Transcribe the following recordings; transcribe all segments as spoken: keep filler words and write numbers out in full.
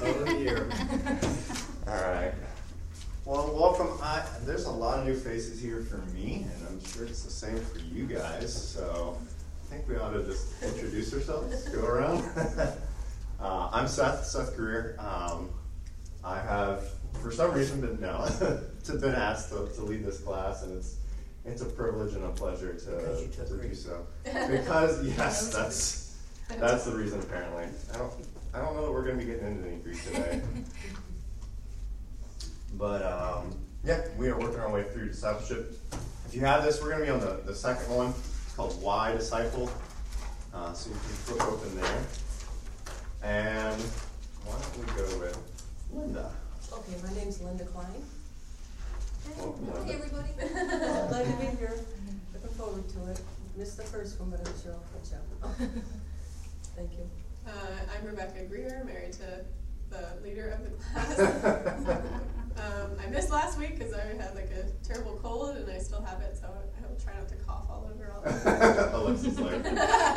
Another year. All right. Well, welcome. I, there's a lot of new faces here for me, and I'm sure it's the same for you guys. So I think we ought to just introduce ourselves, go around. uh, I'm Seth, Seth Greer. Um, I have, for some reason, been no, to been asked to, to lead this class, and it's it's a privilege and a pleasure to, to do so. Because yes, that's that's the reason. Apparently, I don't I don't know that we're going to be getting into any Greek today. But um, yeah, we are working our way through discipleship. If you have this, we're going to be on the, the second one. It's called Why Disciple. Uh, so you can flip open there. And why don't we go with Linda? Okay, my name's Linda Klein. Welcome, Hi, Linda. everybody. Glad to be here. Looking forward to it. Missed the first one, but I'm sure I'll catch up. Thank you. Uh, I'm Rebecca Greer, married to the leader of the class. um, I missed last week because I had like a terrible cold and I still have it, so I will try not to cough all over all the time. Alexa's like.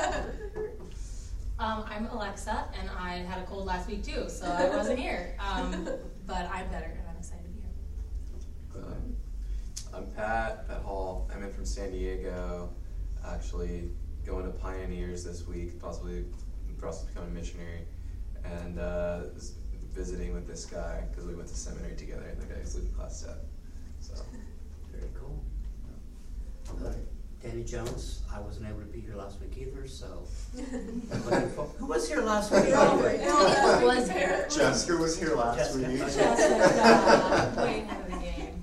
Um, I'm Alexa, and I had a cold last week too, so I wasn't here. Um, but I'm better, and I'm excited to be here. Um, I'm Pat, Pat Hall. I'm in from San Diego, actually going to Pioneers this week, possibly in the process of becoming a missionary, and uh, visiting with this guy because we went to seminary together, and the guy who's leading class set. So, Very cool. Uh, Danny Jones. I wasn't able to be here last week either, so I'm looking for- who was here last week? Who was here? Jessica was here last Jessica. week. Jessica, way ahead of the game.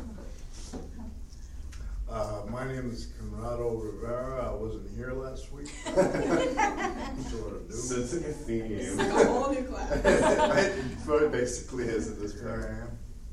Uh, my name is Conrado Rivera. I wasn't here last week. Sort of So new. it's like a theme. It's like a whole new class. It's what it basically is at this Here point. I am.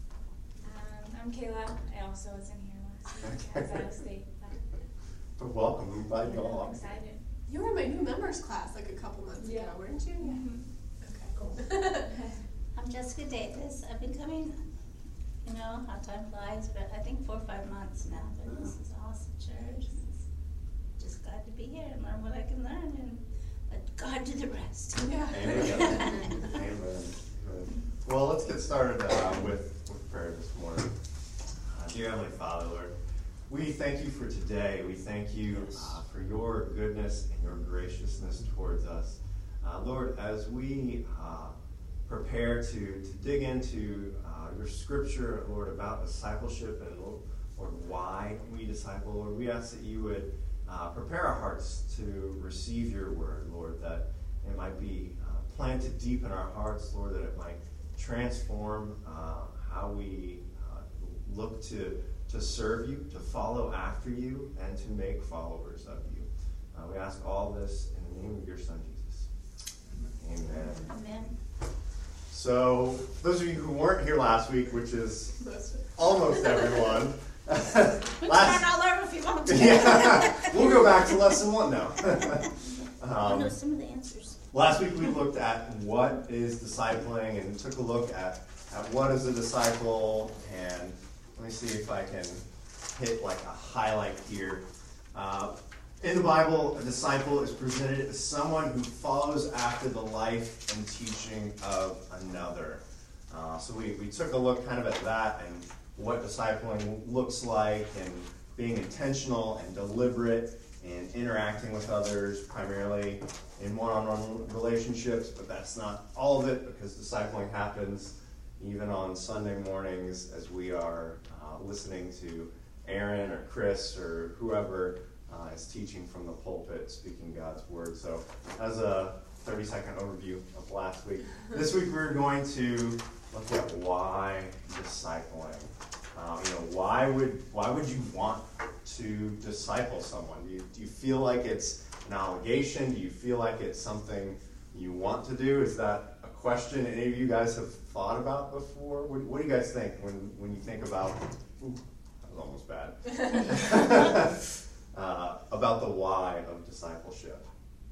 Um, I'm Kayla. I also was in here last week. I was out of state. But welcome, I'm glad you But all. I'm excited. You were in my new members class like a couple months ago, Yeah. weren't you? Mm-hmm. Okay, cool. I'm Jessica Davis. I've been coming, you know, how time flies, but I think four or five months now. But this is awesome church. It's just glad to be here and learn what I can learn and let God do the rest. Yeah. Amen. Amen. Good. Well, let's get started uh, with, with prayer this morning. Uh, dear Heavenly Father, Lord, we thank you for today. We thank you uh, for your goodness and your graciousness towards us. Uh, Lord, as we uh, prepare to, to dig into uh, your scripture, Lord, about discipleship and, Lord, why we disciple, Lord, we ask that you would uh, prepare our hearts to receive your word, Lord, that it might be uh, planted deep in our hearts, Lord, that it might transform uh, how we uh, look to to serve you, to follow after you, and to make followers of you. Uh, we ask all this in the name of your Son, Jesus. Amen. Amen. So, those of you who weren't here last week, which is Most of it. almost everyone, We can start all over if you want to. yeah, we'll go back to lesson one now. I know um, some of the answers. last week we looked at what is discipling and took a look at, at what is a disciple, and let me see if I can hit like a highlight here. Uh, in the Bible, a disciple is presented as someone who follows after the life and teaching of another. Uh, so we, we took a look kind of at that and what discipling looks like, and being intentional and deliberate and interacting with others, primarily in one-on-one relationships, but that's not all of it, because discipling happens even on Sunday mornings as we are uh, listening to Aaron or Chris or whoever uh, is teaching from the pulpit, speaking God's word. So as a thirty-second overview of last week, this week we're going to look at why discipling. Um, you know, why would why would you want to disciple someone? Do you, do you feel like it's an obligation? Do you feel like it's something you want to do? Is that a question any of you guys have thought about before? What, what do you guys think when, when you think about, ooh, that was almost bad, uh, about the why of discipleship?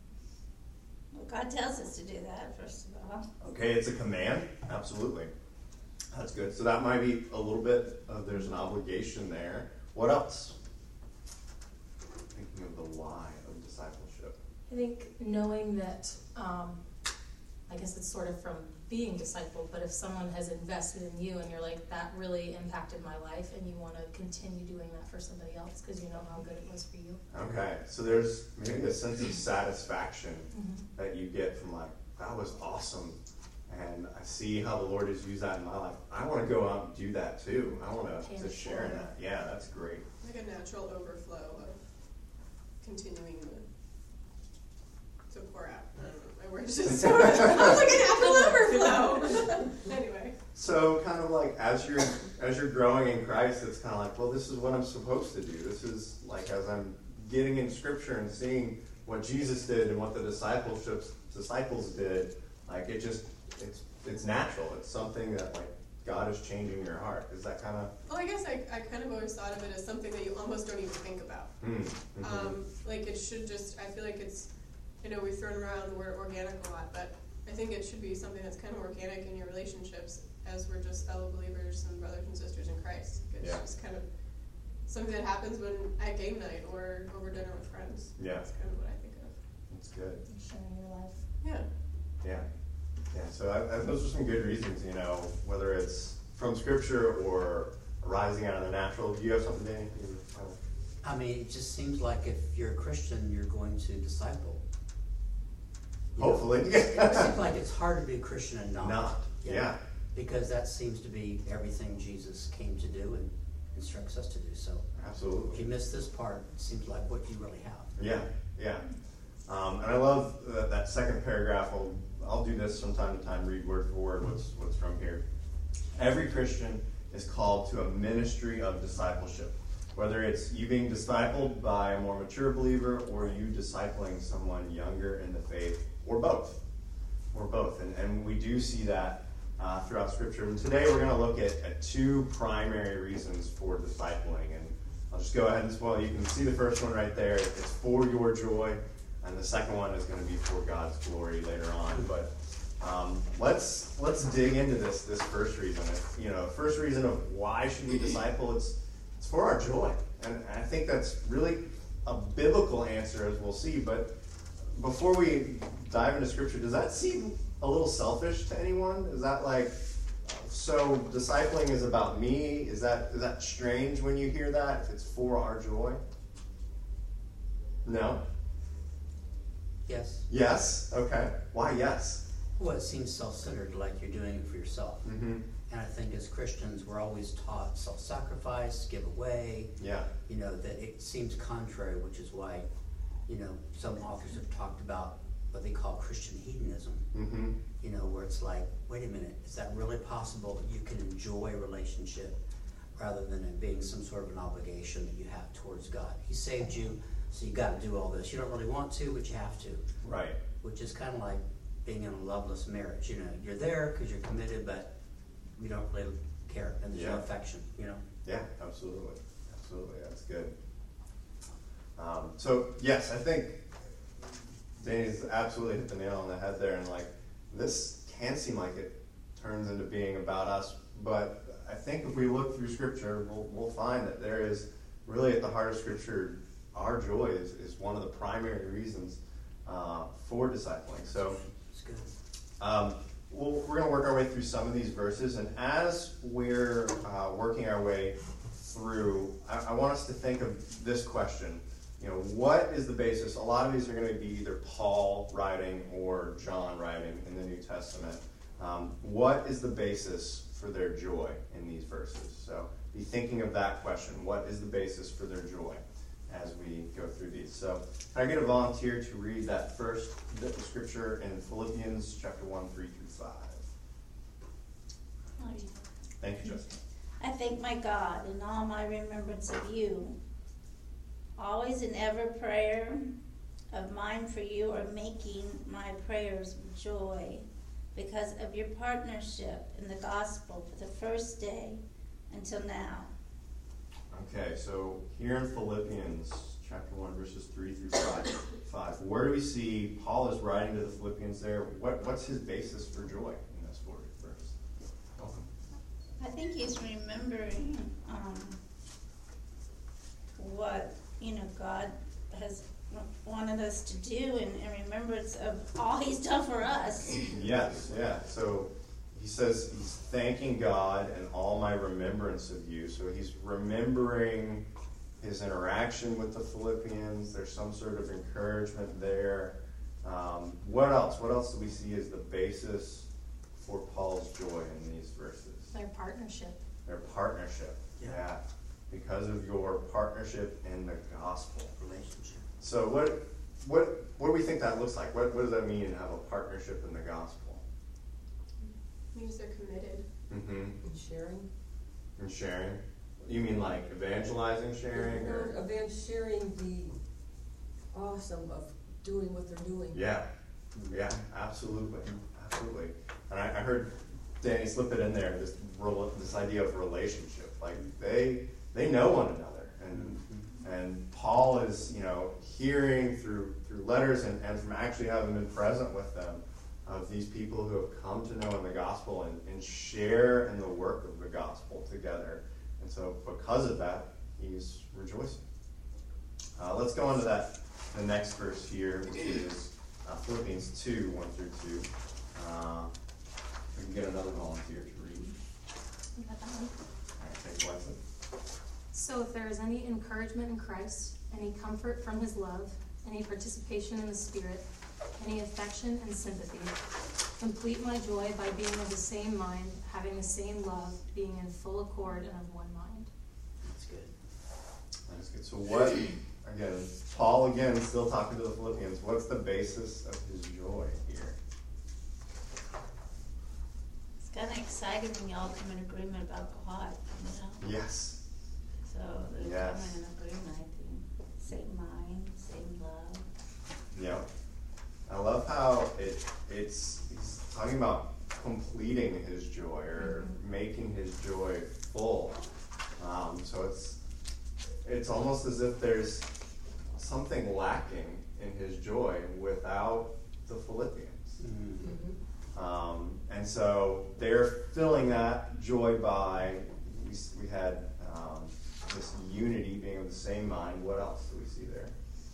Well, God tells us to do that, first of all. Okay, it's a command, absolutely. That's good. So that might be a little bit of, there's an obligation there. What else? Thinking of the why of discipleship. I think knowing that, um, I guess it's sort of from being discipled, but if someone has invested in you and you're like, that really impacted my life, and you want to continue doing that for somebody else because you know how good it was for you. Okay, so there's maybe a sense of satisfaction Mm-hmm. that you get from like, that was awesome, and I see how the Lord has used that in my life. I want to go out and do that too. I want to, Paying to it share in forward. that. Yeah, that's great. Like a natural overflow of continuing the, to pour out. I don't know, my words just so I was like a natural overflow. Anyway. So kind of like as you're as you're growing in Christ, it's kind of like, well, this is what I'm supposed to do. This is like as I'm getting in Scripture and seeing what Jesus did and what the discipleships disciples did. Like it just it's it's natural. It's something that like God is changing your heart. Is that kind of? Well, I guess I, I kind of always thought of it as something that you almost don't even think about. Mm-hmm. Um, like it should just, I feel like it's, I know we've thrown around the word organic a lot, but I think it should be something that's kind of organic in your relationships as we're just fellow believers and brothers and sisters in Christ. It's Yeah. just kind of something that happens when at game night or over dinner with friends. Yeah. That's kind of what I think of. That's good. Sharing your life. Yeah. Yeah. Yeah, so I, I, those are some good reasons, you know, whether it's from Scripture or arising out of the natural. Do you have something, Danny? You have- I mean, it just seems like if you're a Christian, you're going to disciple. You know, Hopefully. it seems like it's hard to be a Christian and not. Not, you know, yeah. Because that seems to be everything Jesus came to do and instructs us to do. So if Absolutely. you miss this part, it seems like what you really have. Yeah, yeah. Um, and I love uh, that second paragraph. I'll, I'll do this from time to time, read word for word what's, what's from here. Every Christian is called to a ministry of discipleship. Whether it's you being discipled by a more mature believer or you discipling someone younger in the faith, or both. Or both. And, and we do see that uh, throughout Scripture. And today we're going to look at, at two primary reasons for discipling. And I'll just go ahead and spoil. You can see the first one right there. It's for your joy. And the second one is going to be for God's glory later on. But um, let's let's dig into this this first reason. You know, first reason of why should we disciple? It's it's for our joy, and I think that's really a biblical answer, as we'll see. But before we dive into Scripture, does that seem a little selfish to anyone? Is that like, so discipling is about me? Is that is that strange when you hear that? If it's for our joy? No. Yes. Yes. Okay. Why yes? Well, it seems self-centered, like you're doing it for yourself. Mm-hmm. And I think as Christians, we're always taught self-sacrifice, give away. Yeah. You know, that it seems contrary, which is why, you know, some authors have talked about what they call Christian hedonism. Mm-hmm. You know, where it's like, wait a minute, is that really possible that you can enjoy a relationship rather than it being some sort of an obligation that you have towards God? He saved you, so you got to do all this. You don't really want to, but you have to. Right. Which is kind of like being in a loveless marriage. You know, you're there because you're committed, but you don't really care, and there's no Yeah. affection. You know. Yeah. Absolutely. Absolutely. That's good. Um, so yes, I think Danny's absolutely hit the nail on the head there, and like this can seem like it turns into being about us, but I think if we look through Scripture, we'll, we'll find that there is really at the heart of Scripture, our joy is, is one of the primary reasons uh, for discipling. So It's good. um, we'll, we're going to work our way through some of these verses, and as we're uh, working our way through, I, I want us to think of this question. You know, what is the basis? A lot of these are going to be either Paul writing or John writing in the New Testament. Um, what is the basis for their joy in these verses? So be thinking of that question. What is the basis for their joy as we go through these? So can I get a volunteer to read that first bit of Scripture in Philippians chapter one, three through five? Thank you, Justin. I thank my God in all my remembrance of you, always in ever prayer of mine for you are making my prayers with joy because of your partnership in the gospel for the first day until now. Okay, so here in Philippians chapter one, verses three through five, five, where do we see Paul is writing to the Philippians there? What, what's his basis for joy in this verse? Welcome. I think he's remembering um, what, you know, God has wanted us to do, and in remembrance of all he's done for us. Yes, yeah. So he says he's thanking God in all my remembrance of you. So he's remembering his interaction with the Philippians. There's some sort of encouragement there. Um, what else? What else do we see as the basis for Paul's joy in these verses? Their partnership. Their partnership. Yeah. Yeah. Because of your partnership in the gospel. Relationship. So what what what do we think that looks like? What what does that mean to have a partnership in the gospel? Means they're committed. Mm-hmm. And sharing. And sharing. You mean like evangelizing, sharing, or About sharing the awesome of doing what they're doing. yeah, yeah, absolutely, absolutely. And I, I heard Danny slip it in there. This rel- this idea of relationship, like they they know one another, and and Paul is you know hearing through through letters and, and from actually having been present with them of these people who have come to know in the gospel and, and share in the work of the gospel together. And so because of that, he's rejoicing. Uh, let's go on to that, the next verse here, which is uh, Philippians two, one through two. Uh, we can get another volunteer to read. You got that one? All right, thanks, Alexa. So if there is any encouragement in Christ, any comfort from his love, any participation in the Spirit, any affection and sympathy, complete my joy by being of the same mind, having the same love, being in full accord and of one mind. That's good. That's good. So what, again, Paul again still talking to the Philippians, what's the basis of his joy here? It's kind of exciting when y'all come in agreement about God, you know? Yes. So they're Yes. coming in agreement, I think. Same mind, same love. Yep. I love how it it's he's talking about completing his joy or Mm-hmm. making his joy full. Um, so it's it's almost as if there's something lacking in his joy without the Philippians. Mm-hmm. Mm-hmm. Um, and so they're filling that joy by we, we had um, this unity, being of the same mind. What else do we see there?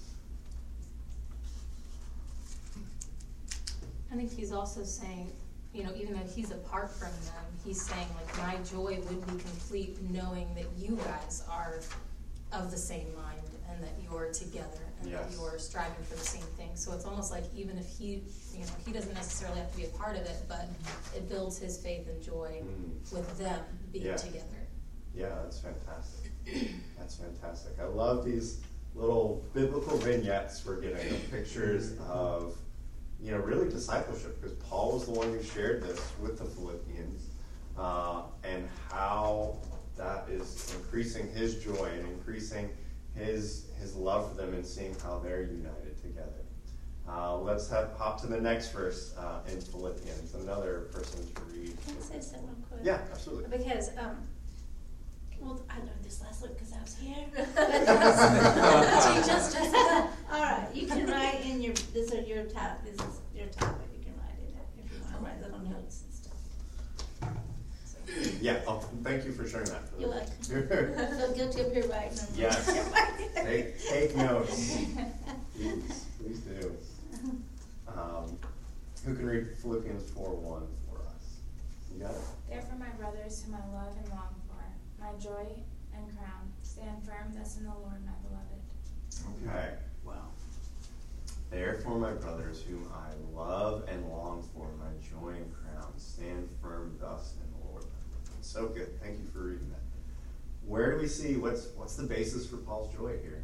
I think he's also saying, you know, even though he's apart from them, he's saying, like, my joy would be complete knowing that you guys are of the same mind and that you're together and that Yes. you're striving for the same thing. So it's almost like even if he, you know, he doesn't necessarily have to be a part of it, but it builds his faith and joy Mm. with them being Yeah. together. Yeah, that's fantastic. That's fantastic. I love these little biblical vignettes we're getting of pictures of, you know, really discipleship, because Paul was the one who shared this with the Philippians, uh, and how that is increasing his joy and increasing his his love for them and seeing how they're united together. Uh, let's have hop to the next verse uh, in Philippians, another person to read. Can I say something real quick? Yeah, absolutely. Because, um, well, I learned this last week because I was here. But just, just, all right, you can write in your, this is your top, this is your topic, you can write in it if you want to write little notes and stuff. So, Yeah, oh, thank you for sharing that. you're welcome. I feel guilty up here writing them. Yes. Take, take notes. Please, please do. Um, who can read Philippians four one for us? You got it? Therefore, my brothers, whom I love and long for, my joy and crown, stand firm thus in the Lord, my beloved. Okay. Wow. Therefore, my brothers, whom I love and long for, my joy and crown, stand firm thus in the Lord. So good. Thank you for reading that. Where do we see what's what's the basis for Paul's joy here?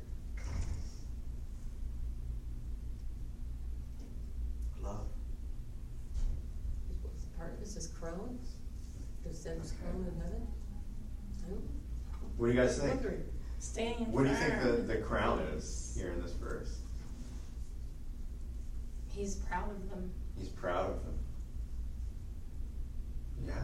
Love. What's part of this is crown? Is that his crown in heaven? I don't know. What do you guys I'm think? wondering. Staying What do you think the, firm. the crown is here in this verse? He's proud of them. He's proud of them. Yeah.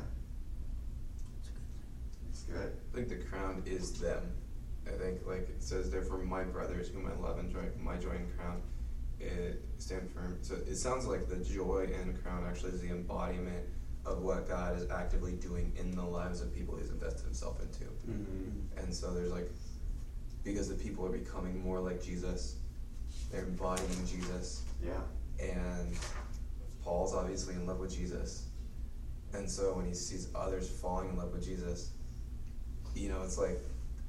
It's good. I think the crown is them. I think, like it says, therefore my brothers, whom I love and joy, my joy and crown, it stand firm. So it sounds like the joy and crown actually is the embodiment of what God is actively doing in the lives of people He's invested Himself into. Mm-hmm. And so there's like, because the people are becoming more like Jesus, they're embodying Jesus, Yeah. and Paul's obviously in love with Jesus, And so when he sees others falling in love with Jesus, you know, it's like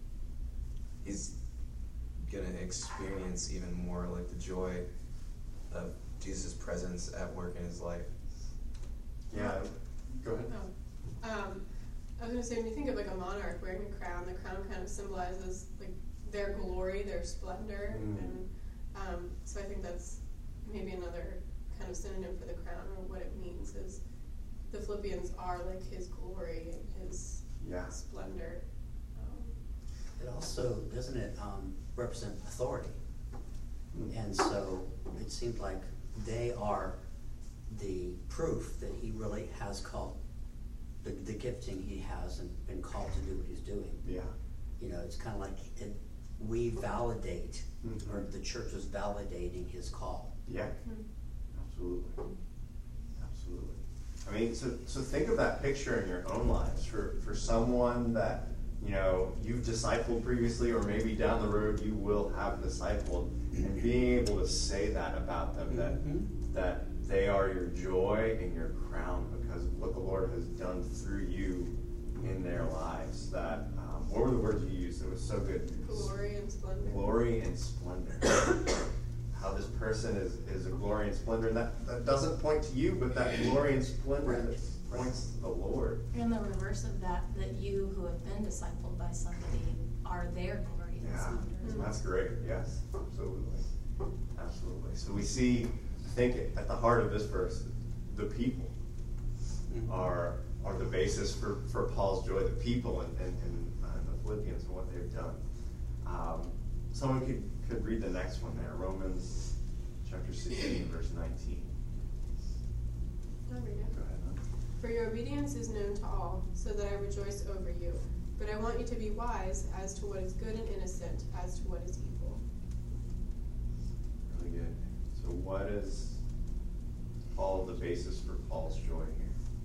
he's gonna experience even more like the joy of Jesus' presence at work in his life. Yeah, go ahead. Oh. Um, I was gonna say, when you think of like a monarch wearing a crown, the crown kind of symbolizes like their glory, their splendor, Mm. and um, so I think that's maybe another kind of synonym for the crown, or what it means is the Philippians are like his glory and his Yeah. splendor. Um, It also, doesn't it um, represent authority? Mm. And so it seems like they are the proof that he really has called, the, the gifting he has and been called to do what he's doing. Yeah. You know, it's kind of like it, we validate, Mhm. or the church is validating his call. Yeah. Hmm. Absolutely. Absolutely. I mean, so so think of that picture in your own lives for, for someone that, you know, you've discipled previously, or maybe down the road you will have discipled, and being able to say that about them, that Mhm. that they are your joy and your crown because of what the Lord has done through you in their lives. That um, what were the words you used? It was so good. Glory and splendor. Glory and splendor. How this person is, is a glory and splendor. And that, that doesn't point to you, but that glory and splendor that points to the Lord. And the reverse of that, that you who have been discipled by somebody are their glory and Yeah, splendor as well. that's great. Yes, absolutely. Absolutely. So we see, I think, at the heart of this verse, the people Mhm. are are the basis for, for Paul's joy, the people and, and, and uh, the Philippians and what they've done. Um, someone could, could read the next one there, Romans chapter sixteen, verse nineteen. I'll read it. Go ahead, hon. For your obedience is known to all, so that I rejoice over you. But I want you to be wise as to what is good and innocent, as to what is evil. Really good. So what is Paul the basis for Paul's joy here?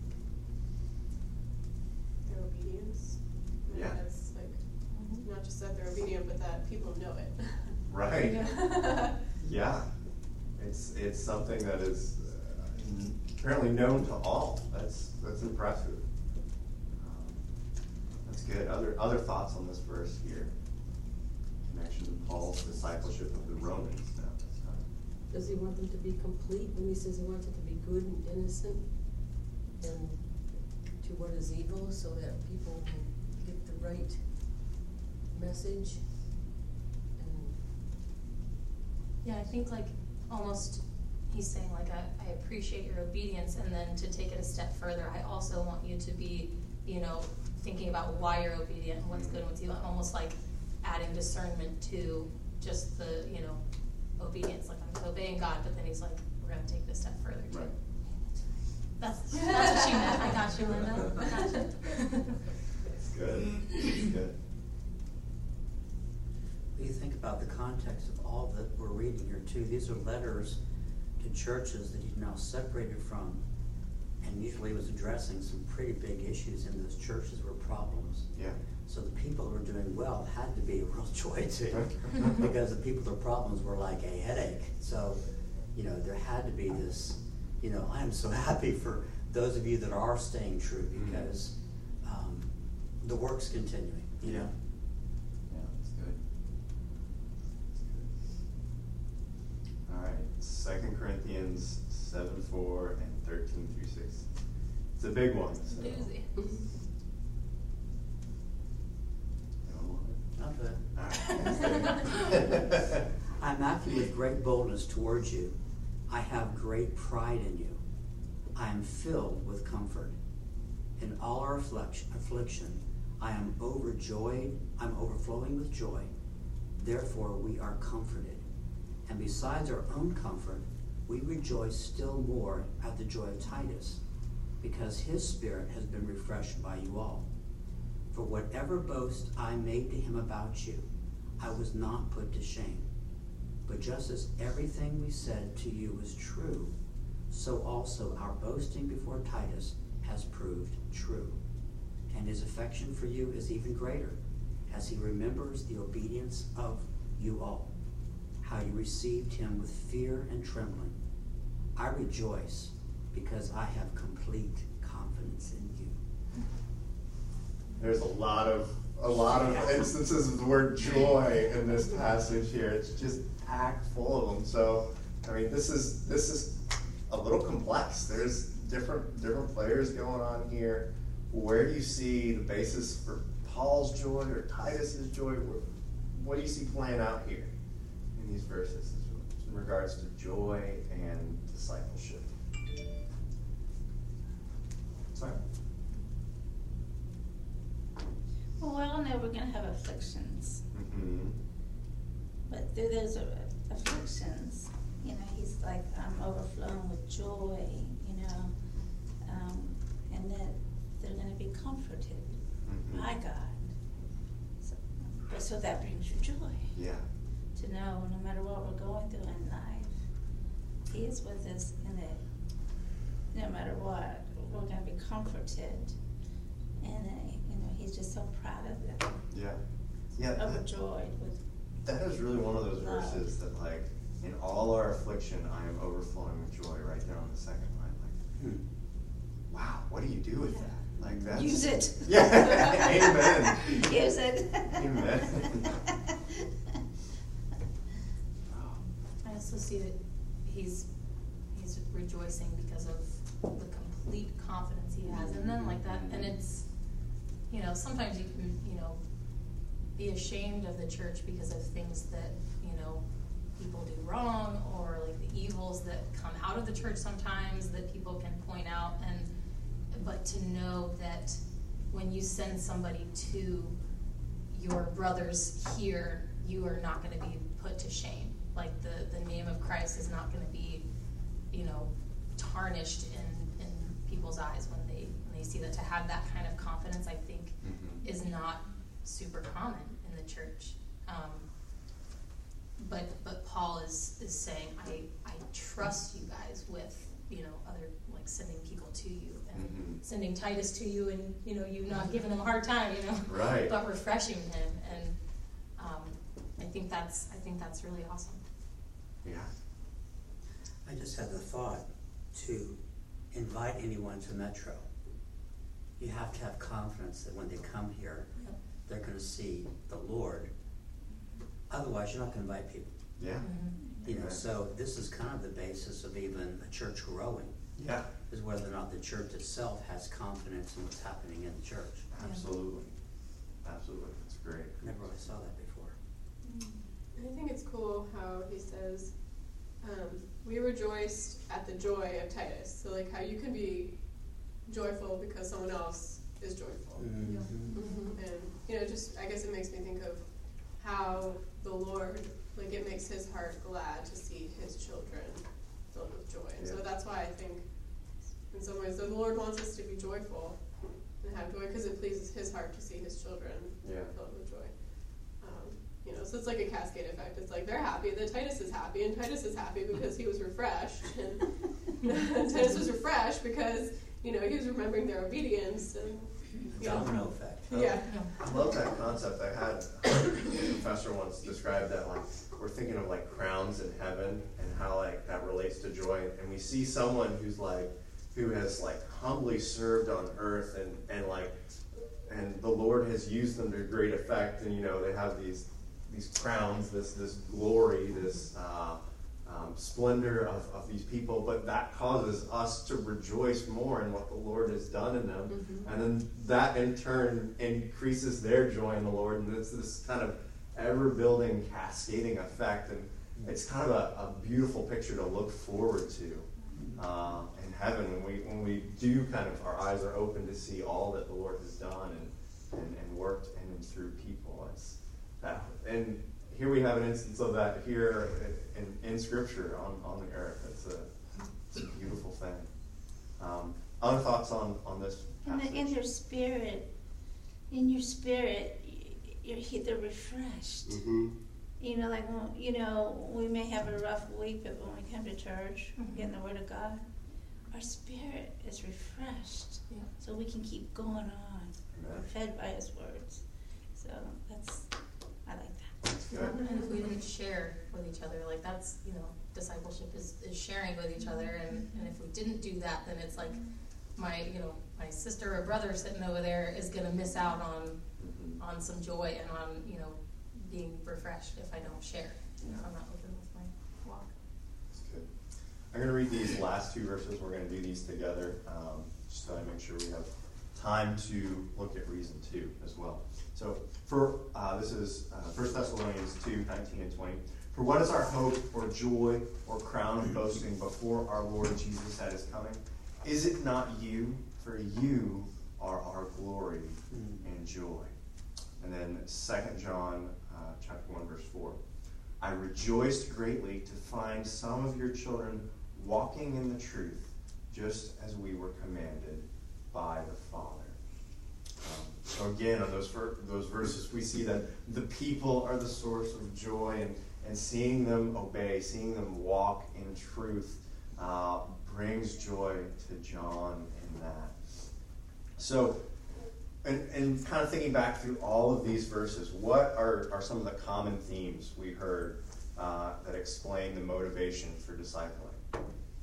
Their obedience. And Yeah. That's like, Mhm. not just that they're obedient, but that people know it. Right. Yeah. Yeah, it's it's something that is uh, n- apparently known to all. That's that's impressive. Um, that's good. Other other thoughts on this verse here? In connection to Paul's discipleship of the Romans. Now, that's not, Does he want them to be complete when he says he wants it to be good and innocent and to what is evil, so that people will get the right message? And Yeah, I think like almost he's saying like I, I appreciate your obedience, and then to take it a step further, I also want you to be, you know, thinking about why you're obedient and what's good and what's evil, and almost like adding discernment to just the, you know, obedience. Like I'm obeying God, but then he's like, we're gonna take this step further too. Right. That's that's what she meant. I got you, Linda. I got you. that's good. That's good. You think about the context of all that we're reading here too. These are letters to churches that he's now separated from, and usually was addressing some pretty big issues in those churches were problems. Yeah. So the people who are doing well had to be a real joy too, because the people with problems were like a headache. So, you know, there had to be this, you know, I am so happy for those of you that are staying true, because um, the work's continuing, you know. Yeah, that's good. That's good. All right, Second Corinthians seven four and thirteen through six. It's a big one. So. Doozy. Anyone want it? Not bad. All right. I'm acting with great boldness towards you. I have great pride in you. I am filled with comfort. In all our affliction, affliction, I am overjoyed. I'm overflowing with joy. Therefore, we are comforted. And besides our own comfort, we rejoice still more at the joy of Titus, because his spirit has been refreshed by you all. For whatever boast I made to him about you, I was not put to shame. But just as everything we said to you was true, so also our boasting before Titus has proved true. And his affection for you is even greater, as he remembers the obedience of you all, how you received him with fear and trembling. I rejoice because I have complete confidence. confidence in you. There's a lot of a lot of instances of the word joy in this passage here. It's just packed full of them. So, I mean, this is this is a little complex. There's different different players going on here. Where do you see the basis for Paul's joy or Titus's joy? What do you see playing out here in these verses in regards to joy and discipleship? Sorry. Well, we all know we're going to have afflictions. Mm-hmm. But through those afflictions, you know, he's like, I'm overflowing with joy, you know, um, and that they're going to be comforted Mm-hmm. by God. So, so that brings you joy. Yeah. To know no matter what we're going through in life, He is with us, and that no matter what, we're going to be comforted. And, uh, you know, He's just so proud of them. Yeah. Yeah. That, Overjoyed with that is really one of those love. verses that, like, in all our affliction, I am overflowing with joy, right there on the second line. Like, Hmm. wow, what do you do with that? Like, that's. Use it. Yeah. Amen. Use it. Amen. I also see that he's he's rejoicing because of the complete confidence he has in them, like that. And it's, you know, sometimes you can, you know, be ashamed of the church because of things that, you know, people do wrong, or like the evils that come out of the church sometimes that people can point out. And but to know that when you send somebody to your brothers here, you are not going to be put to shame. Like the, the name of Christ is not going to be, you know, tarnished in, in people's eyes when they when they see that. To have that kind of confidence, I think, Mm-hmm. is not super common in the church. Um, but but Paul is is saying, I I trust you guys with, you know, other, like sending people to you and Mm-hmm. sending Titus to you, and, you know, you not giving him a hard time, you know, Right. but refreshing him. And um, I think that's I think that's really awesome. Yeah. I just had the thought to invite anyone to Metro. You have to have confidence that when they come here, Yep. they're going to see the Lord. Otherwise, you're not going to invite people. Yeah. Mm-hmm. You know, Amen. so this is kind of the basis of even a church growing, Yeah. is whether or not the church itself has confidence in what's happening in the church. Absolutely. Absolutely. That's great. I never really saw that before. And I think it's cool how he says, um, we rejoiced at the joy of Titus. So like how you can be joyful because someone else is joyful. Mm-hmm. Mm-hmm. And, you know, just, I guess it makes me think of how the Lord, like it makes his heart glad to see his children filled with joy. And so Yeah. that's why I think in some ways the Lord wants us to be joyful and have joy because it pleases his heart to see his children Yeah. filled with joy. Um, you know, so it's like a cascade effect. It's like they're happy that Titus is happy, and Titus is happy because he was refreshed, and Titus was refreshed because, you know, he was remembering their obedience, and you know, Domino effect. yeah. I love that concept. I had a professor once describe that, like, we're thinking of like crowns in heaven and how like that relates to joy, and we see someone who's like who has like humbly served on earth, and and like and the Lord has used them to great effect, and you know they have these these crowns, this this glory, this uh, um, splendor of, of these people, but that causes us to rejoice more in what the Lord has done in them, Mhm. and then that in turn increases their joy in the Lord, and it's this kind of ever-building, cascading effect, and it's kind of a, a beautiful picture to look forward to uh, in heaven when we when we do kind of, our eyes are open to see all that the Lord has done and, and, and worked in and through people. It's that, and here we have an instance of that here in, in Scripture on, on the earth. It's a, it's a beautiful thing. Um, other thoughts on, on this In, the, passage? in your spirit, in your spirit, you're either refreshed. Mm-hmm. You know, like, when- you know, we may have a rough week, but when we come to church, Mhm. getting the Word of God, our spirit is refreshed. Yeah. So we can keep going on. Amen. We're fed by His words. So that's, I like that. That's good. And if we didn't share with each other, like that's, you know, discipleship is, is sharing with each other, and, and if we didn't do that, then it's like my, you know, my sister or brother sitting over there is going to miss out on Mhm. on some joy and on, you know, being refreshed if I don't share. You know, if I'm not open with my walk. That's good. I'm going to read these last two verses. We're going to do these together, um, just so I make sure we have time to look at reason two as well. So, for uh, this is uh, First Thessalonians two, nineteen and twenty. For what is our hope or joy or crown of boasting before our Lord Jesus at his coming? Is it not you? For you are our glory and joy. And then Second John uh, chapter one, verse four. I rejoiced greatly to find some of your children walking in the truth, just as we were commanded by the Father. Um, so again, on those ver- those verses, we see that the people are the source of joy, and, and seeing them obey, seeing them walk in truth, uh, brings joy to John in that. So, and, and kind of thinking back through all of these verses, what are, are some of the common themes we heard uh, that explain the motivation for discipling?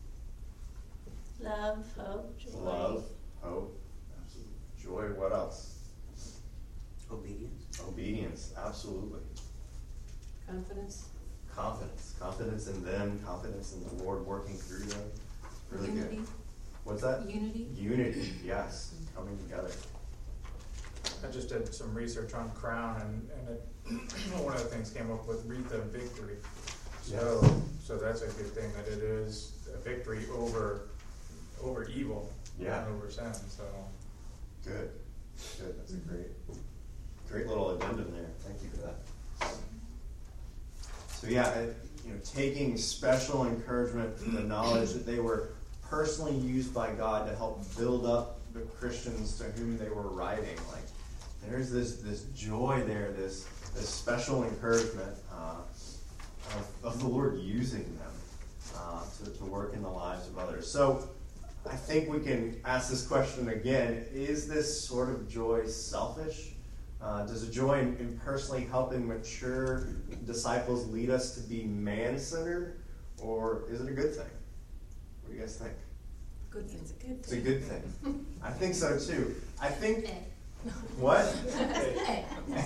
Love, hope, joy. Love, hope, absolutely. Joy, what else? Obedience. Obedience, absolutely. Confidence. Confidence. Confidence in them, confidence in the Lord working through them. Really Unity. good. What's that? Unity. Unity, yes. Coming together. I just did some research on Crown, and, and it, one of the things came up with wreath of victory. So, Yes. so that's a good thing, that it is a victory over over evil, Yeah. and over sin. So, Good. Good. That's a great, great little addendum there. Thank you for that. So yeah, it, you know, taking special encouragement from the knowledge that they were personally used by God to help build up the Christians to whom they were writing. Like, there's this this joy there, this this special encouragement uh, of, of the Lord using them uh, to, to work in the lives of others. So I think we can ask this question again. Is this sort of joy selfish? Uh, does a joy in, in personally helping mature disciples lead us to be man-centered? Or is it a good thing? What do you guys think? Good thing. It's a good It's a thing. good thing. I think so too. I think... Eh. What? Eh.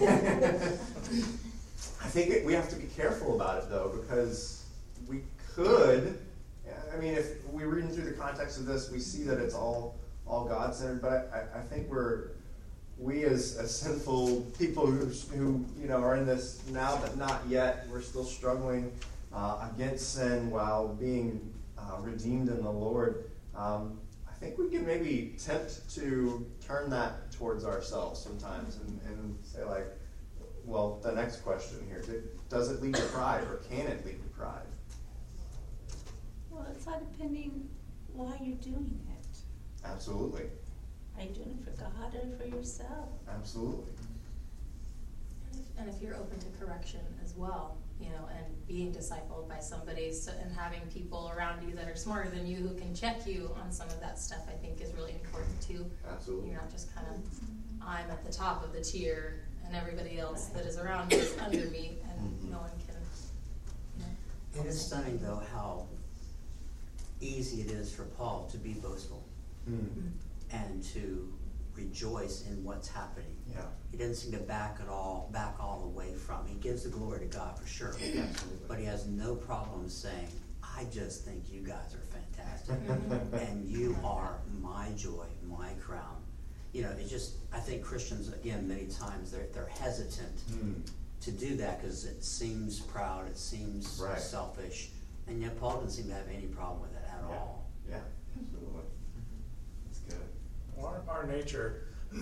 I think it, we have to be careful about it, though, because we could... I mean, if we're reading through the context of this, we see that it's all all God-centered, but I, I think we're... We as, as sinful people who, who, you know, are in this now but not yet, we're still struggling uh, against sin while being uh, redeemed in the Lord. Um, I think we can maybe tempt to turn that towards ourselves sometimes and, and say like, well, the next question here, does it lead to pride or can it lead to pride? Well, it's all depending why you're doing it. Absolutely. Are you doing it for God or for yourself? Absolutely. And if, and if you're open to correction as well, you know, and being discipled by somebody, so, and having people around you that are smarter than you who can check you on some of that stuff, I think is really important too. Absolutely. You're not just kind of, I'm at the top of the tier and everybody else that is around me is under me, and Mhm. no one can, you know. It is stunning, though, how easy it is for Paul to be boastful Hmm. and to rejoice in what's happening. Yeah. He doesn't seem to back it all, back all the way from. He gives the glory to God for sure, Absolutely. but he has no problem saying, "I just think you guys are fantastic, and you are my joy, my crown." You know, it just. I think Christians, again, many times they're they're hesitant Hmm. to do that because it seems proud, it seems Right. selfish, and yet Paul doesn't seem to have any problem with it at Yeah. all. Yeah. Absolutely. That's good. our, our nature,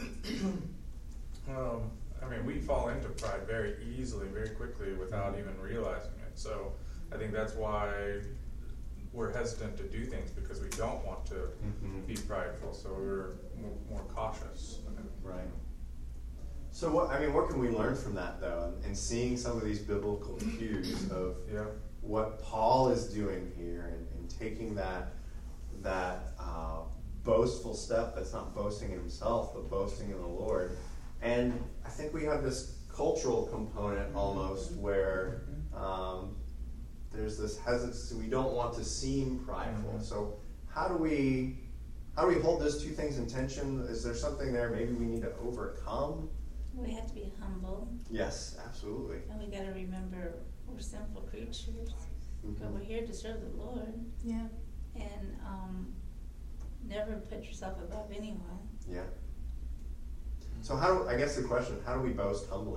um, I mean, we fall into pride very easily, very quickly, without even realizing it. So I think that's why we're hesitant to do things, because we don't want to Mhm. be prideful. So we're more, more cautious. Right. So what, I mean, what can we learn from that though, and, and seeing some of these biblical cues of Yeah. what Paul is doing here, and, and taking that that uh, boastful step that's not boasting in himself, but boasting in the Lord. And I think we have this cultural component almost where um, there's this hesitancy. We don't want to seem prideful. Mhm. So how do we how do we hold those two things in tension? Is there something there maybe we need to overcome? We have to be humble, Yes, absolutely. and we got to remember we're sinful creatures, but Mhm. we're here to serve the Lord, Yeah. and um, never put yourself above anyone. Yeah. So how do, I guess the question, how do we boast humbly?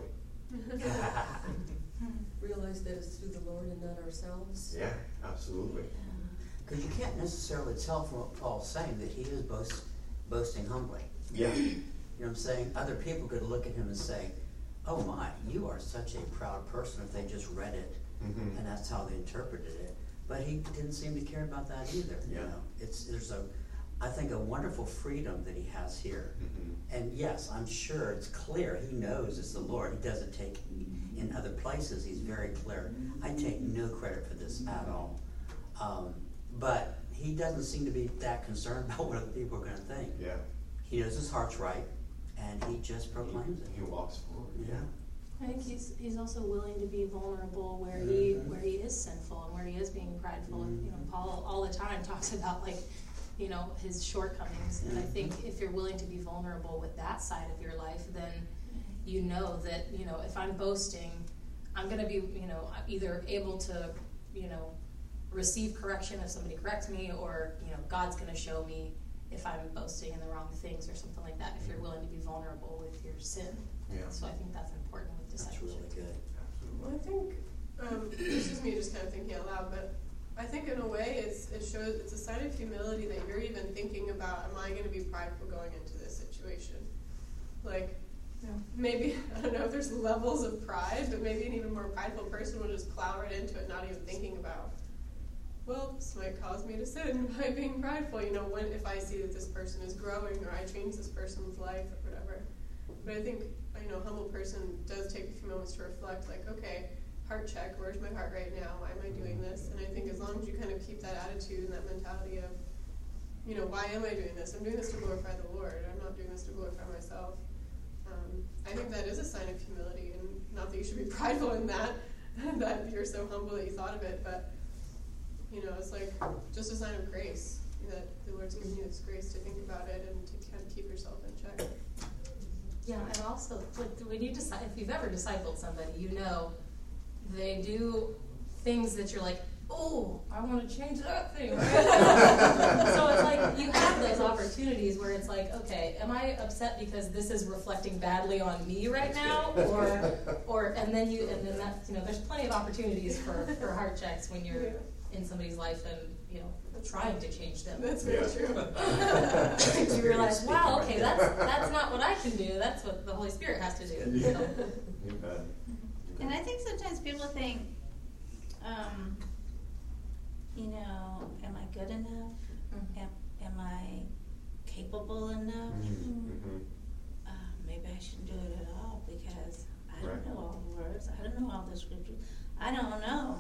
Realize that it's through the Lord and not ourselves. Yeah, absolutely. Because you can't necessarily tell from what Paul's saying that he is boast, boasting humbly. Yeah. You know what I'm saying? Other people could look at him and say, oh my, you are such a proud person if they just read it, Mhm. and that's how they interpreted it. But he didn't seem to care about that either. You Yeah. know, it's there's a, I think, a wonderful freedom that he has here. Mhm. And yes, I'm sure it's clear. He knows it's the Lord. He doesn't take, in other places, he's very clear. I take no credit for this at all. Um, but he doesn't seem to be that concerned about what other people are going to think. Yeah. He knows his heart's right, and he just proclaims it. He walks forward. Yeah. I think he's he's also willing to be vulnerable where he where he is sinful and where he is being prideful. And, you know, Paul all the time talks about, like, you know, his shortcomings. And I think if you're willing to be vulnerable with that side of your life, then you know that, you know, if I'm boasting, I'm going to be, you know, either able to, you know, receive correction if somebody corrects me, or, you know, God's going to show me if I'm boasting in the wrong things or something like that, if you're willing to be vulnerable with your sin. Yeah. So I think that's important with That's discipleship. really good. Well, I think um, this is me just kind of thinking out loud, but I think in a way it's, it shows it's a sign of humility that you're even thinking about, am I going to be prideful going into this situation? Like, Yeah. maybe, I don't know if there's levels of pride, but maybe an even more prideful person will just plow right into it, not even thinking about, well, this might cause me to sin by being prideful, you know, when if I see that this person is growing or I change this person's life or whatever. But I think, you know, a humble person does take a few moments to reflect, like, okay, heart check, where's my heart right now? Why am I doing this? And I think as long as you kind of keep that attitude and that mentality of, you know, why am I doing this? I'm doing this to glorify the Lord. I'm not doing this to glorify myself. Um, I think that is a sign of humility, and not that you should be prideful in that, that you're so humble that you thought of it, but, you know, it's like just a sign of grace, that the Lord's giving you this grace to think about it and to kind of keep yourself in check. Yeah, and also, like, when you decide, if you've ever discipled somebody, you know they do things that you're like, oh, I want to change that thing. Right? So it's like you have those opportunities where it's like, okay, am I upset because this is reflecting badly on me right now, or, or, and then you, and then that, you know, there's plenty of opportunities for, for heart checks when you're in somebody's life and, you know, trying to change them. That's very Yeah. true. You realize, wow, okay, that's that's not what I can do. That's what the Holy Spirit has to do. Yeah. So, You bet. And I think sometimes people think, um, you know, am I good enough? Mhm. Am, am I capable enough? Mhm. Uh, maybe I shouldn't do it at all because I don't Right. know all the words. I don't know all the scriptures. I don't know.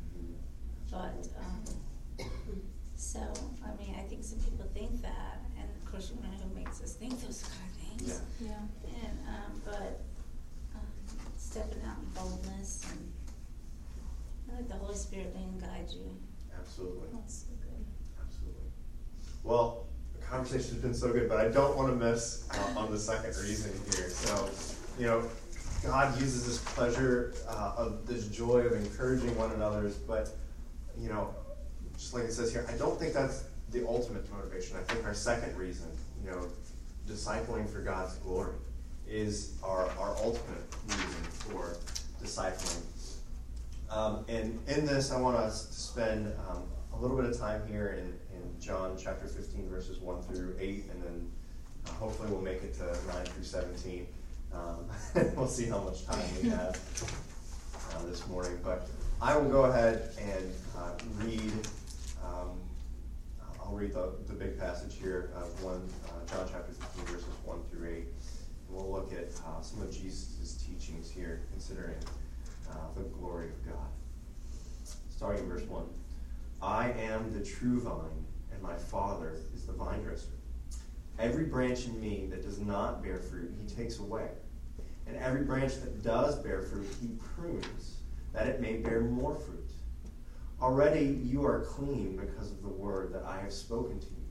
But, um, so, I mean, I think some people think that, and of course, you know who makes us think those kind of things. Yeah. yeah. And, um, but, um, stepping out in boldness and let the Holy Spirit lead and guide you. Absolutely. That's so good. Absolutely. Well, the conversation has been so good, but I don't want to miss uh, on the second reason here. So, you know, God uses this pleasure uh, of this joy of encouraging one another, but, you know, just like it says here, I don't think that's the ultimate motivation. I think our second reason, you know, discipling for God's glory, is our, our ultimate reason for discipling. Um, and in this, I want us to spend um, a little bit of time here in, in John chapter fifteen, verses one through eight, and then uh, hopefully we'll make it to nine through seventeen. Um, we'll see how much time we have uh, this morning. But I will go ahead and uh, read, um, I'll read the, the big passage here of one, uh, John chapter fifteen, verses one through eight. And we'll look at uh, some of Jesus' teachings here, considering Uh, the glory of God. Starting in verse one. I am the true vine, and my Father is the vine dresser. Every branch in me that does not bear fruit, he takes away. And every branch that does bear fruit, he prunes, that it may bear more fruit. Already you are clean because of the word that I have spoken to you.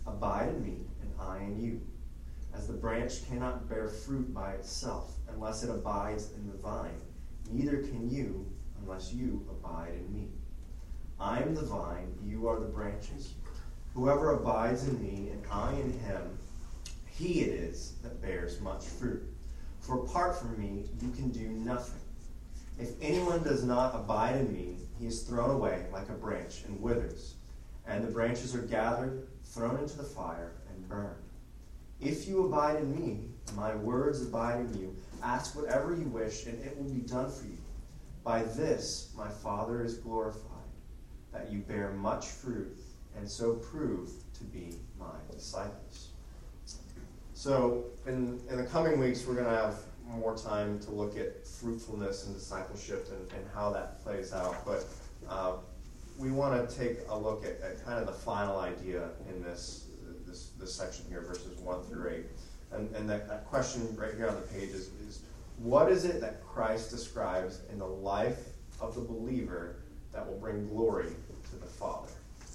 Abide in me, and I in you. As the branch cannot bear fruit by itself unless it abides in the vine, neither can you unless you abide in me. I am the vine, you are the branches. Whoever abides in me and I in him, he it is that bears much fruit. For apart from me, you can do nothing. If anyone does not abide in me, he is thrown away like a branch and withers. And the branches are gathered, thrown into the fire, and burned. If you abide in me, and my words abide in you, ask whatever you wish, and it will be done for you. By this my Father is glorified, that you bear much fruit, and so prove to be my disciples. So, in, in the coming weeks, we're going to have more time to look at fruitfulness and discipleship and, and how that plays out. But uh, we want to take a look at, at kind of the final idea in this this, this section here, verses one through eight. And, and that, that question right here on the page is, is, what is it that Christ describes in the life of the believer that will bring glory to the Father?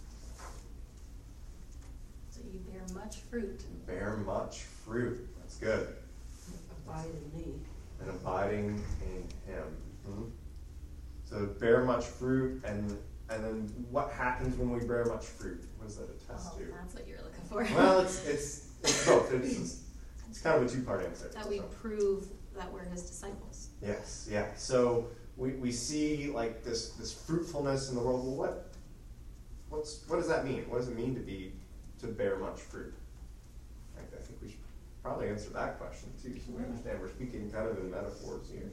So you bear much fruit. Bear much fruit. That's good. Abide in me. And abiding in him. Hmm? So bear much fruit, and and then what happens when we bear much fruit? What does that attest Oh, to? that's what you're looking for. Well, it's it's it's both. It's, it's kind of a two-part answer. That we so. prove that we're his disciples. Yes, yeah. So we, we see like this this fruitfulness in the world. Well, what what's what does that mean? What does it mean to be to bear much fruit? I, I think we should probably answer that question too, so we understand we're speaking kind of in metaphors here.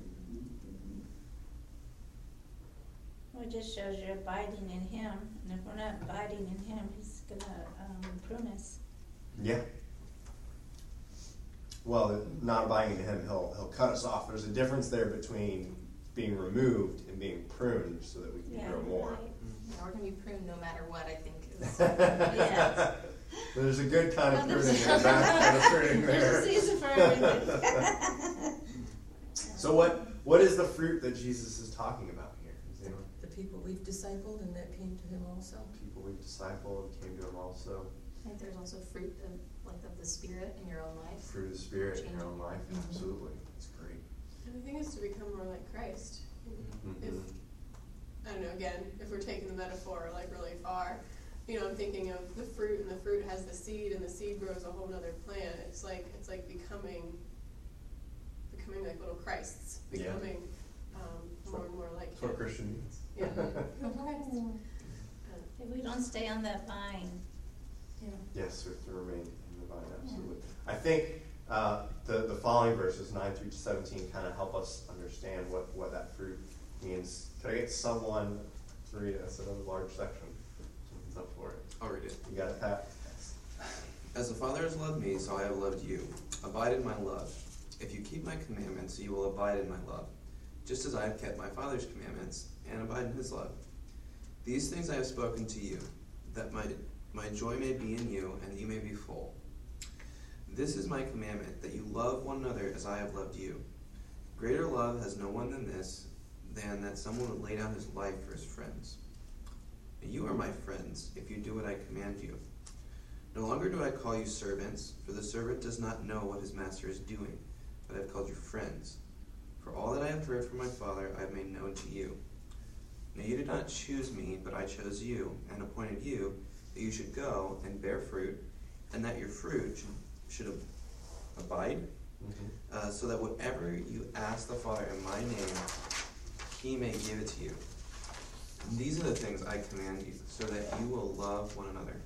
Well, it just shows you're abiding in him, and if we're not abiding in him, he's gonna um, prune us. Yeah. Well, not abiding in him, he'll he'll cut us off. There's a difference there between being removed and being pruned so that we can Yeah, grow more. right. Yeah, we're going to be pruned no matter what, I think. Is, Yes. There's a good kind of Well, pruning there's- and a bad kind of pruning there. There's a season for everything. So what what is the fruit that Jesus is talking about here? Does anyone? The people we've discipled and that came to him also. People we've discipled came to him also. I think there's also fruit of, like, of the Spirit in your own life. Fruit of the Spirit in your own life. Mhm. Absolutely. That's great. And the thing is to become more like Christ. If, Mhm. I don't know, again, if we're taking the metaphor like really far, you know, I'm thinking of the fruit, and the fruit has the seed, and the seed grows a whole nother plant. It's like it's like becoming, becoming like little Christs, Yeah. becoming um, more and more like That's what him. Christian means. Yeah. If we don't stay on that vine, Yeah. Yes, we have to remain in the vine, absolutely. I think uh, the, the following verses, nine through seventeen, kind of help us understand what, what that fruit means. Could I get someone to read it? It's another large section. Someone's up for it. I'll read it. You got it, Pat? As the Father has loved me, so I have loved you. Abide in my love. If you keep my commandments, you will abide in my love, just as I have kept my Father's commandments and abide in his love. These things I have spoken to you, that my, my joy may be in you, and that you may be full. This is my commandment, that you love one another as I have loved you. Greater love has no one than this, than that someone would lay down his life for his friends. You are my friends, if you do what I command you. No longer do I call you servants, for the servant does not know what his master is doing, but I have called you friends. For all that I have heard from my Father I have made known to you. Now you did not choose me, but I chose you, and appointed you, that you should go and bear fruit, and that your fruit should, should abide, Mm-hmm. uh, so that whatever you ask the Father in my name, he may give it to you. These are the things I command you, so that you will love one another.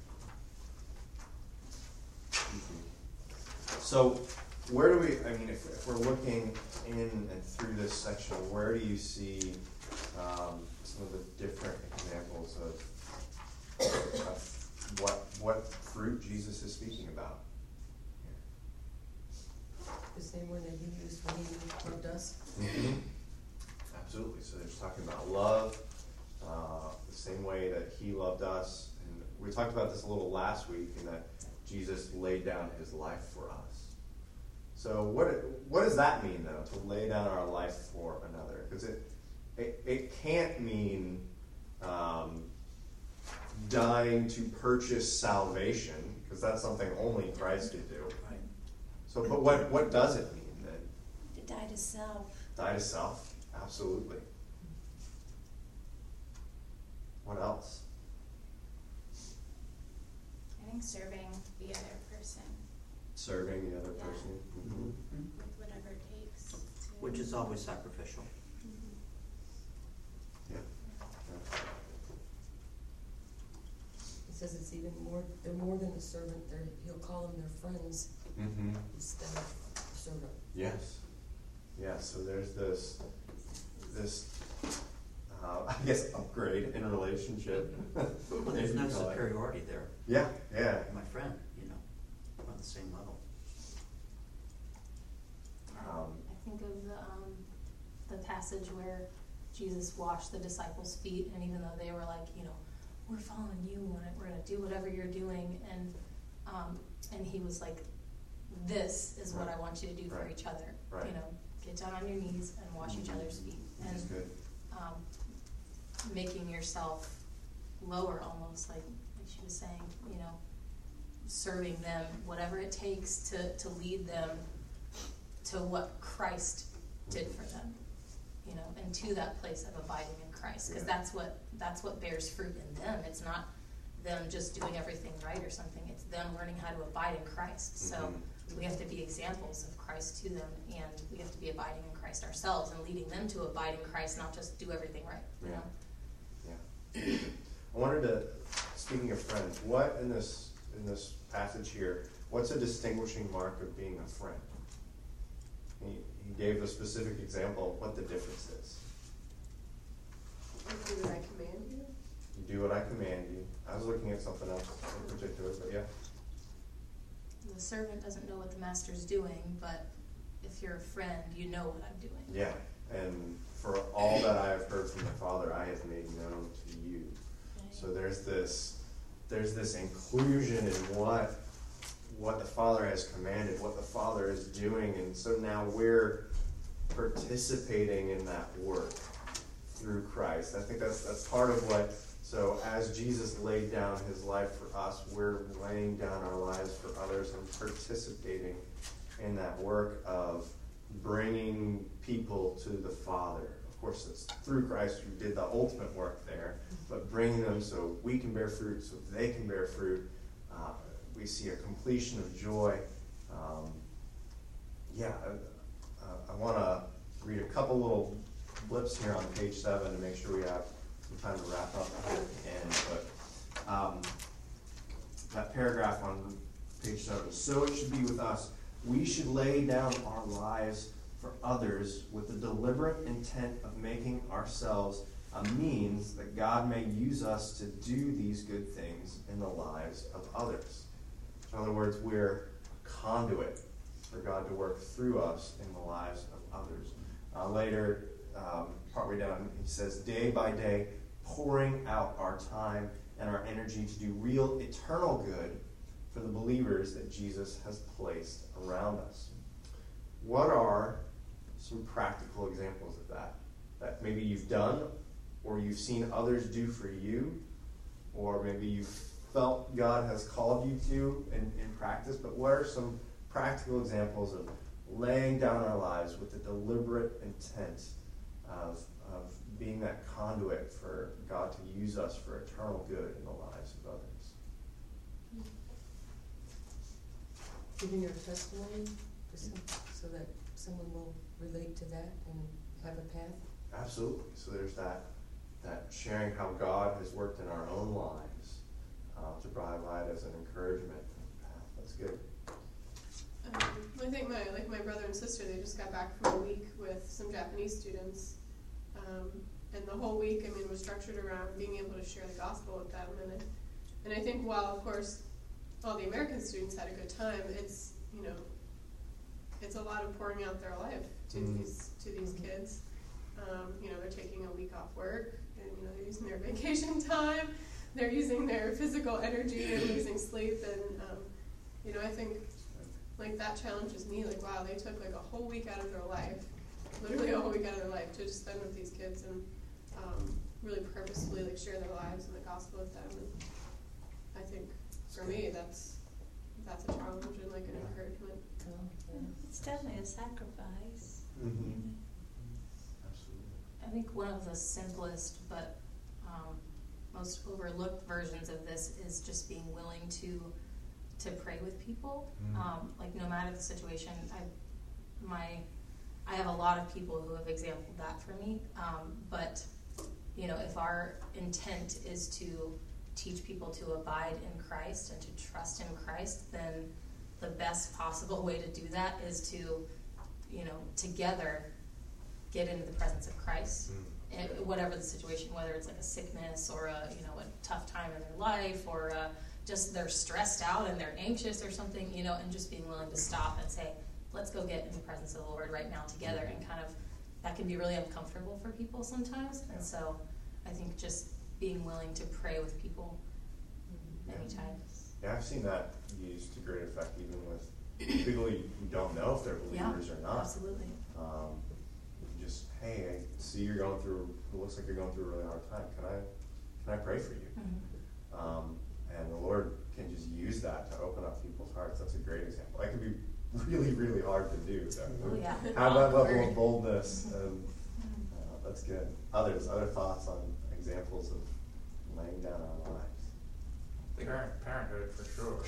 So, where do we, I mean, if, if we're looking in and through this section, where do you see um, some of the different examples of, of what, what fruit Jesus is speaking about? The same one that he used when he loved us. Mm-hmm. Absolutely. So there's talking about love, uh, the same way that he loved us. And we talked about this a little last week, in that Jesus laid down his life for us. So what what does that mean, though, to lay down our life for another? Because it, it it can't mean um, dying to purchase salvation, because that's something only Christ could do. Right. So, but what, what does it mean then? To die to self. Die to self? Absolutely. What else? I think serving the other person Serving the other Yeah. person. Mm-hmm. with whatever it takes. To, Which is always sacrificial. Yeah. It says it's even more, they're more than a servant, they're, he'll call them their friends Mm-hmm. instead of servant. Yes. Yeah, so there's this, this, uh, I guess, upgrade in relationship. Well, there's no superiority there. Yeah, yeah. My friend, you know, we're on the same level. Um, I think of the, um, the passage where Jesus washed the disciples' feet, and even though they were like, you know, we're following you, we're gonna, we're gonna do whatever you're doing, and, um, and he was like, this is what Right. I want you to do for Right. each other. Right. You know, get down on your knees and wash each other's feet. And That's good. um, making yourself lower almost, like, like she was saying, you know, serving them, whatever it takes to, to lead them to what Christ did for them, you know, and to that place of abiding in Christ, because Yeah. that's what, that's what bears fruit in them. It's not them just doing everything right or something, it's them learning how to abide in Christ. So Mhm. we have to be examples of Christ to them, and we have to be abiding in Christ ourselves and leading them to abide in Christ, not just do everything right, you Yeah. know? Yeah. I wanted to, speaking of friends, what in this in this passage here, what's a distinguishing mark of being a friend? He, he gave a specific example of what the difference is. Do what I command you. You do what I command you. I was looking at something else in particular, but yeah. The servant doesn't know what the master's doing, but if you're a friend, you know what I'm doing. Yeah. And for all that I have heard from the Father, I have made known to you. So there's this there's this inclusion in what what the Father has commanded, what the Father is doing, and so now we're participating in that work through Christ. I think that's that's part of what, so as Jesus laid down his life for us, we're laying down our lives for others and participating in that work of bringing people to the Father. Of course, it's through Christ who did the ultimate work there, but bringing them so we can bear fruit, so they can bear fruit. Uh, we see a completion of joy. Um, yeah, uh, I want to read a couple little blips here on page seven to make sure we have some time to wrap up at the end. But um, that paragraph on page seven. So it should be with us. We should lay down our lives for others with the deliberate intent of making ourselves a means that God may use us to do these good things in the lives of others. In other words, we're a conduit for God to work through us in the lives of others. Uh, later, um, partway down, he says, day by day, pouring out our time and our energy to do real eternal good for the believers that Jesus has placed around us. What are some practical examples of that? That maybe you've done, or you've seen others do for you, or maybe you've felt God has called you to in, in practice, but what are some practical examples of laying down our lives with the deliberate intent of, of being that conduit for God to use us for eternal good in the lives of others? Giving your testimony for some, so that someone will relate to that and have a path. Absolutely. So there's that that sharing how God has worked in our own lives uh, to provide as an encouragement path. That's good. Um, I think my like my brother and sister, they just got back from a week with some Japanese students, um, and the whole week, I mean, was structured around being able to share the gospel with them. And I, and I think while of course all the American students had a good time, it's you know, it's a lot of pouring out their life to Mm. these to these kids. Um, you know, they're taking a week off work, and you know, they're using their vacation time. They're using their physical energy and losing sleep, and um, you know, I think. Like, that challenges me, like, wow, they took, like, a whole week out of their life, literally a whole week out of their life to just spend with these kids and um, really purposefully, like, share their lives and the gospel with them. And I think, for me, that's that's a challenge and like an encouragement. Oh, yeah. It's definitely a sacrifice. Mm-hmm. Absolutely. I think one of the simplest but um, most overlooked versions of this is just being willing to to pray with people. Mm. Um, like no matter the situation, I my I have a lot of people who have exampled that for me. Um, but you know, if our intent is to teach people to abide in Christ and to trust in Christ, then the best possible way to do that is to, you know, together get into the presence of Christ. Mm. And whatever the situation, whether it's like a sickness or a, you know, a tough time in their life, or uh, just they're stressed out and they're anxious or something, you know, and just being willing to stop and say, let's go get in the presence of the Lord right now together. And kind of, that can be really uncomfortable for people sometimes. And so I think just being willing to pray with people anytime. Yeah, I've seen that used to great effect even with people you don't know if they're believers Yeah, or not. Absolutely. Um, just, hey, I see you're going through, it looks like you're going through a really hard time. Can I, can I pray for you? Mm-hmm. Um, and the Lord can just use that to open up people's hearts. That's a great example. That can be really, really hard to do. So Oh, yeah. have that level Awkward. of boldness. And, uh, that's good. Others, other thoughts on examples of laying down our lives? Parent, parenthood for sure.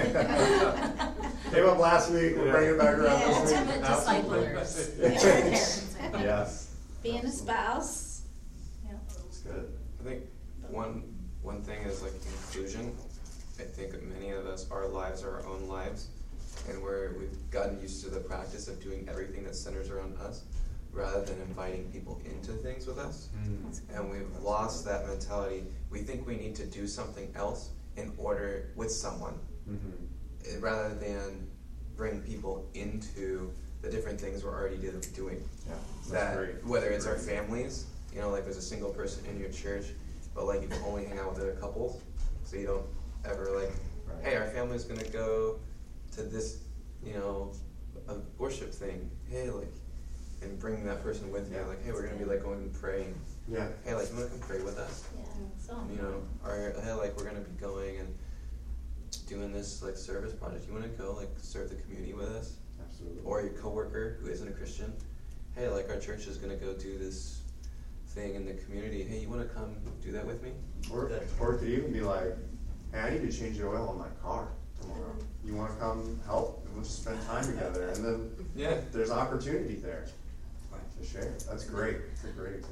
Came up last week. We're Yeah. bringing it back around Yeah. this week. Ultimate Absolutely. disciplers. Yes. Parents. Yes. Being a Absolutely. spouse. Yeah. It's good. I think one one thing is like inclusion. I think many of us, our lives are our own lives, and we're we've gotten used to the practice of doing everything that centers around us, rather than inviting people into things with us. That's good. And we've lost that mentality. We think we need to do something else in order with someone, Mm-hmm. eh, rather than bring people into the different things we're already do, doing. Yeah. That's That great. whether it's our Great. families, you know, like there's a single person in your church, but like you can only hang out with other couples, so you don't ever like, Right. hey, our family's gonna go to this, you know, a worship thing. Hey, like, and bring that person with you. Yeah. Like, hey, we're gonna be like going and praying. Yeah. Hey, like, you wanna come pray with us? Yeah. So You know, or hey, like we're gonna be going and doing this like service project. You wanna go like serve the community with us? Absolutely. Or your coworker who isn't a Christian. Hey, like our church is gonna go do this thing in the community. Hey, you wanna come do that with me? Or, or it could even be like, hey, I need to change the oil on my car tomorrow. You want to come help? And we'll just spend time together. And then Yeah. there's opportunity there Right. to share. That's great. It's a great example.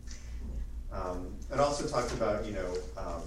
Um, it also talked about, you know, um,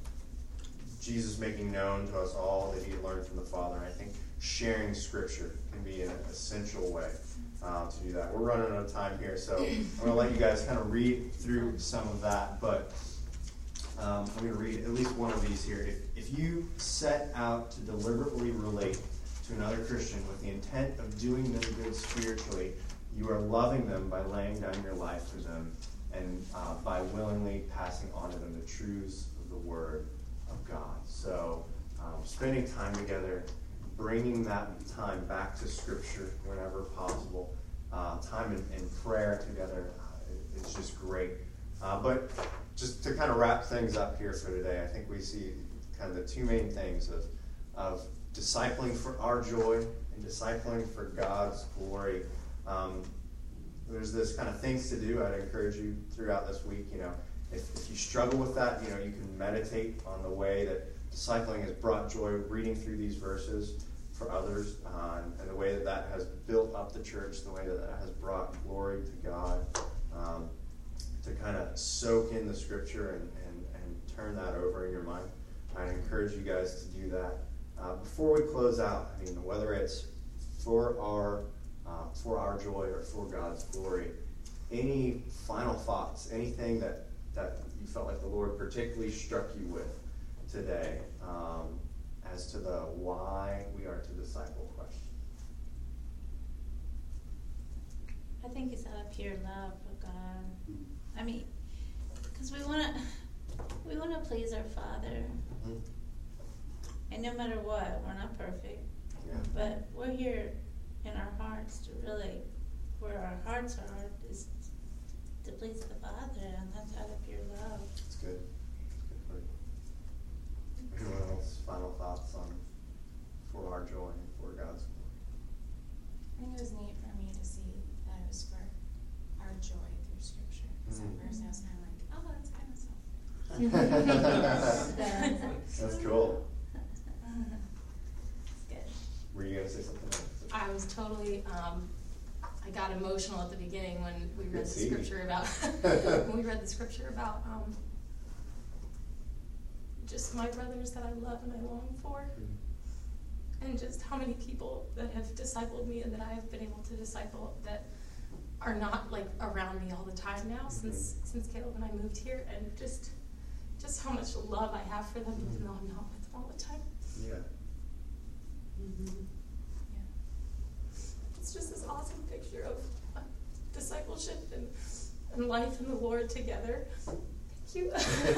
Jesus making known to us all that he had learned from the Father. And I think sharing Scripture can be an essential way uh, to do that. We're running out of time here, so I'm going to let you guys kind of read through some of that. But um, I'm going to read at least one of these here. If, if you set out to deliberately relate to another Christian with the intent of doing them good spiritually, you are loving them by laying down your life for them and uh, by willingly passing on to them the truths of the Word of God. So um, spending time together, bringing that time back to Scripture whenever possible, uh, time in, in prayer together uh, is just great. Uh, but just to kind of wrap things up here for today, I think we see kind of the two main things of, of discipling for our joy and discipling for God's glory. Um, there's this kind of things to do. I'd encourage you throughout this week, you know, if, if you struggle with that, you know, you can meditate on the way that discipling has brought joy, reading through these verses for others, uh, and, and the way that that has built up the church, the way that that has brought glory to God, um, to kind of soak in the Scripture and, and, and turn that over in your mind. I'd encourage you guys to do that. Uh, before we close out, I mean, whether it's for our uh, for our joy or for God's glory, any final thoughts, anything that, that you felt like the Lord particularly struck you with today um, as to the why we are to disciple question? I think it's out of pure love for God. I mean, because we want to, we want to please our Father, Mm-hmm. and no matter what, we're not perfect, Yeah. but we're here in our hearts to really, where our hearts are, is to please the Father, and that's out of pure love. It's good. It's good for you. Anyone else? Final thoughts on for our joy for God's glory. I think it was neat for me to see that it was for our joy through Scripture. Because Mm. at first I was kind of like, oh, that's kind of selfish. That's cool. It's good. Were you gonna say something else? I was totally, um, I got emotional at the beginning when we read Good the see. scripture about, when we read the scripture about, um, just my brothers that I love and I long for, and just how many people that have discipled me and that I have been able to disciple that are not like around me all the time now since since Caleb and I moved here, and just just how much love I have for them even though I'm not with them all the time. Yeah. Mhm. It's just this awesome picture of uh, discipleship and, and life in the Lord together. Thank you.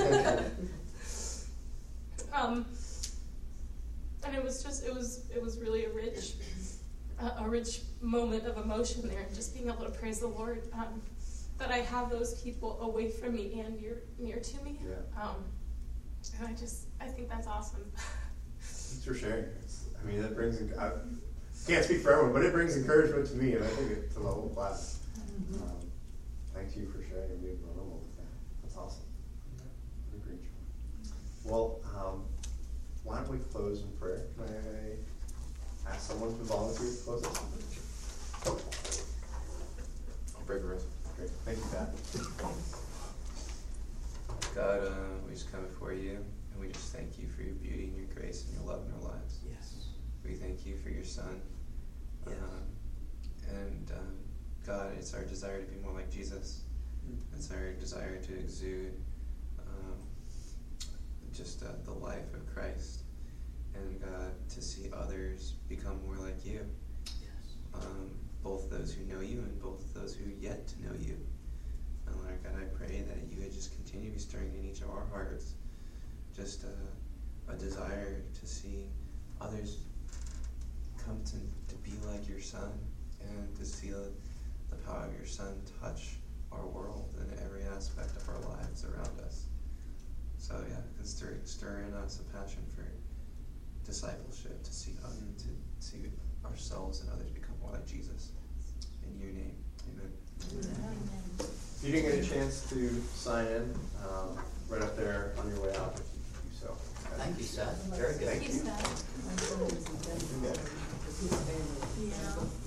um, and it was just, it was, it was really a rich, uh, a rich moment of emotion there, and just being able to praise the Lord. Um, that I have those people away from me and near, near to me. Yeah. Um, and I just, I think that's awesome. Thanks for sharing. It's, I mean, that brings. I can't speak for everyone, but it brings encouragement to me, and I think it to the whole class. Mhm. Um, thank you for sharing and being vulnerable with that. That's awesome. What a great job. Well, um, why don't we close in prayer? Can I ask someone to volunteer to close us? I'll pray for us. Great. Thank you, Pat. God, uh, we just come before you, and we just thank you for your beauty and your grace and your love in our lives. Yes. We thank you for your Son. Yes. Um, and um, God, it's our desire to be more like Jesus. It's our desire to exude um, just uh, the life of Christ. And God, to see others become more like you. Yes. Um, both those who know you and both those who yet to know you. And Lord God, I pray that you would just continue to be stirring in each of our hearts just a, a desire to see others come to, to be like your Son, and to see the, the power of your Son touch our world and every aspect of our lives around us. So yeah, and stir, stir in us a passion for discipleship, to see others, to see ourselves and others become more like Jesus. In your name, amen. If you didn't get a chance to sign in, um, right up there on your way out, if you could do so. Thank you, Seth. Very good. Thank you. My son was in Denver, You bet. because his family. Yeah.